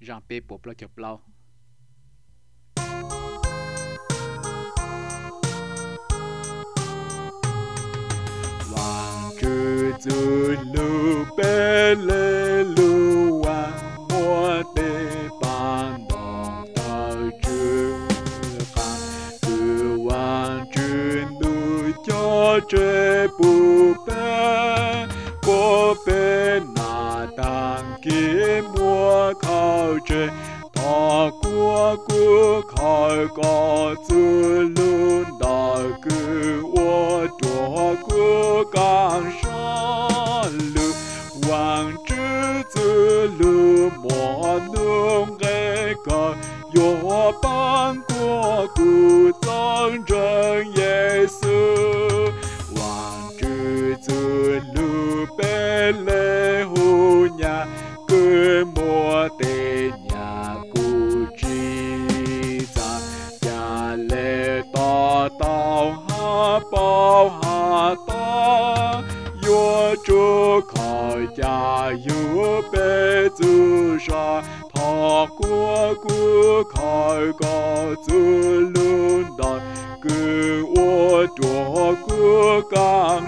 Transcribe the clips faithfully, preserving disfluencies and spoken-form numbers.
rằng bê bộ lo chụp lâu Hoàng chữ chữ lưu bê lê lưu hoàng mua tê bàn đồng tờ chữ khăn Cứ hoàng chữ lưu cho chế bù bê Cô bê nà tàng kì mua khảo chế Thọ của của khỏi có chữ luôn đòi cứ ô chúa của càng xa lư Hoàng chữ chữ lư mò nương ghê cờ Yo ban của cụ dân trần Giê-xu Hoàng chữ chữ lư bê lê hù nhà Cứ mùa tê nhà cụ chi ra Nhà lê tỏ tàu hạ bao hạ ta Yo chú khỏi nhà yu bê chữ ra Thọ của cụ khỏi có chữ luôn đòi Cứ ô chúa của càng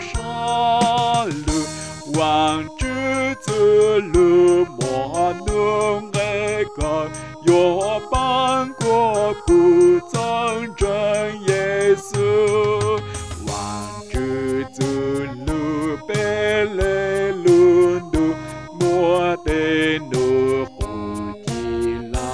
xa lư Hoàng chữ chữ lư mò nương ghê cờ Yo ban của cụ dân trần Giê-xu Hoàng chữ chữ lư bê lê luôn đu Mua tê nụ cụ chi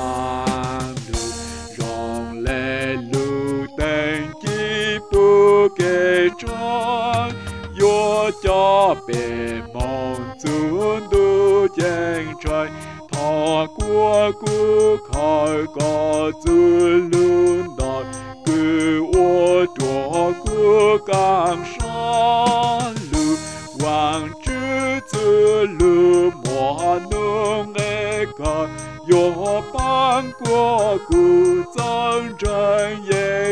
lan đu Rong lê lư tên chi bù kê tròn Yo cho bề mong chun đu chênh trời Thọ của cụ khỏi có chữ luôn đòi Cứ ô chúa của càng xa lư Hoàng chữ chữ lư mò nương ghê cờ Yo ban của cụ dân trần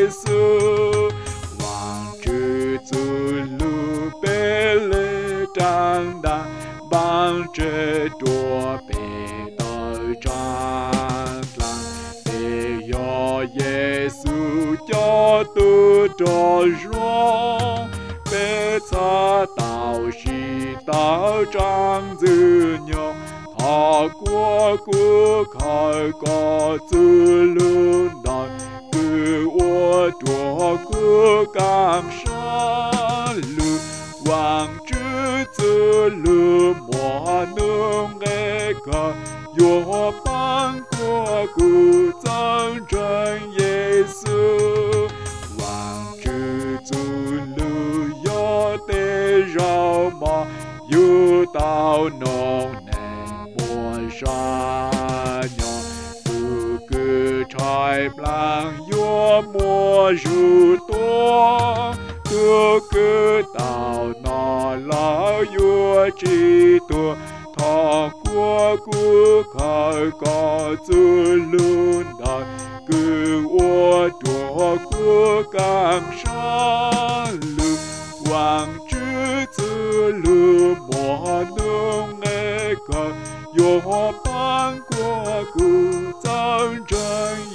Giê-xu Hoàng chữ chữ lư bê lê trang đà Ban chế đùa bê tờ trang lăng Bê yo Giê-xu cho tư trò rong Bê cha tạo sĩ tạo trang dư nhau Thọ của cụ khỏi có chữ luôn đòi Cứ ô chúa của càng xa lư Hoàng chữ chữ lư mò nương ghê cờ Yo ban của cụ dân trần Giê-xu Hoàng chữ chữ lư yo tê rau mò Yu tao nông nền mùa xa nhỏ Cứ cứ trai blang yo mùa rù tố Cứ cứ tao nó lao yo chi tua Thọ của cụ khỏi có chữ luôn đòi Cứ ô chúa của càng xa lư Hoàng chữ chữ lư mò nương ghê cờ Yo ban của cụ dân trần